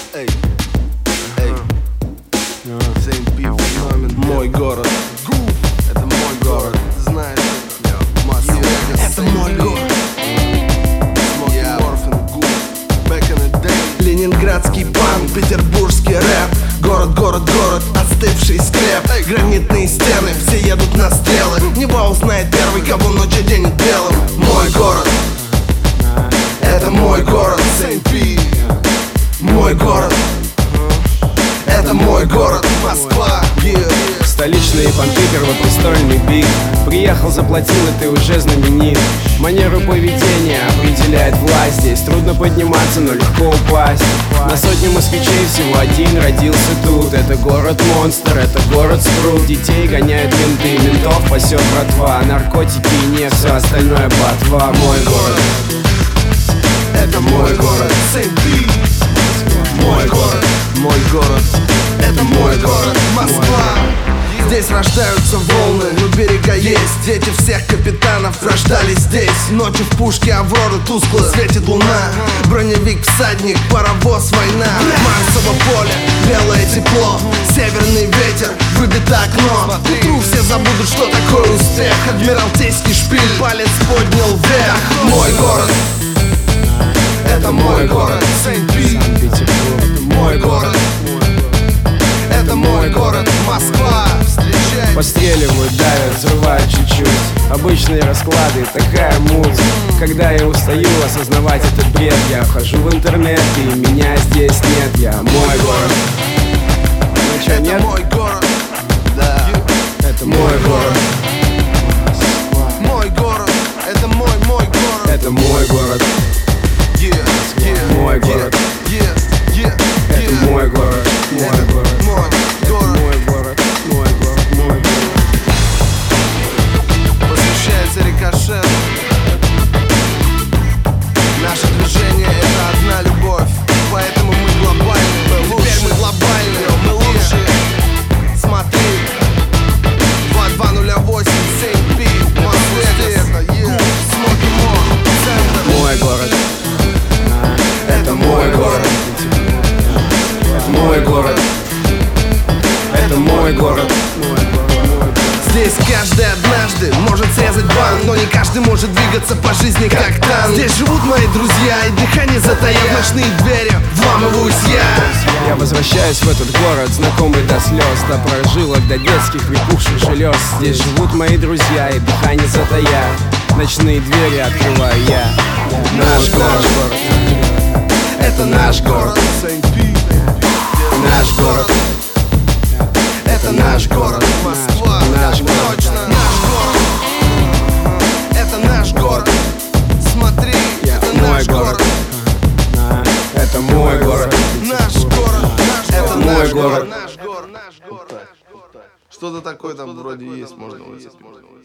Эй, эй, Сейнт-Пи феномен. Мой город, это мой город. Ты знаешь, это мой город. Ленинградский панк, петербургский рэп. Город, город, город, остывший склеп. Гранитные стены, все едут на стрелы. Нева узнает первый, кого ночью день белым. Мой город, это мой город. Сейнт-Пи, мой город, это мой город. Москва, столичный понты, первопрестольный биг. Приехал, заплатил, и ты уже знаменит. Манеру поведения определяет власть. Здесь трудно подниматься, но легко упасть. На сотню москвичей всего один родился тут. Это город-монстр, это город-спрут. Детей гоняют менты, ментов пасет братва. Наркотики и не все остальное ботва. Мой город, это мой город. Сейнт-Пи, мой город, мой город, это мой город. Москва. Здесь рождаются волны, но берега есть. Дети всех капитанов рождались здесь. Ночью в пушке Авроры тускло светит луна. Броневик, всадник, паровоз, война. Марсово поле, белое тепло. Северный ветер, выбито окно. К утру все забудут, что такое успех. Адмиралтейский шпиль, палец поднял вверх. Мой город, это мой город. Сейнт-Пи, мой город, это мой город. Москва. Постреливают, давят, взрывают чуть-чуть. Обычные расклады, такая муть. Когда я устаю осознавать этот бред, я вхожу в интернет, и меня здесь нет. Я мой город. Ну чё, нет? Это мой город, да. Это мой город. Мой город, это мой город. Это мой город. Мой город. Это мой город. Мой город. Мой город. Мой город. Мой город. Возвращается рикошет. Наше движение — это одна любовь. Поэтому мы глобальны. Теперь мы глобальны. Мы лучшие. Смотри, 2208 Сейнт-Пи, Москве. Смоки Мо, центр. Мой город. Это мой город. Это мой город. Это мой город. Здесь каждый однажды может срезать банк, но не каждый может двигаться по жизни как танк. Здесь живут мои друзья, и дыхание затаив ночные двери, вламываюсь я. Я возвращаюсь в этот город, знакомый до слез, до прожилок, до детских припухших желез. Здесь живут мои друзья, и дыхание затая, ночные двери открываю я. Наш город. Это наш город. Наш город. Это наш город. Москва. Наш город. Точно. Наш город. Это наш город. Смотри, это Мой наш город. Это мой город. Наш город. Это мой наш город. город. Что-то такое там вроде есть, можно выйти.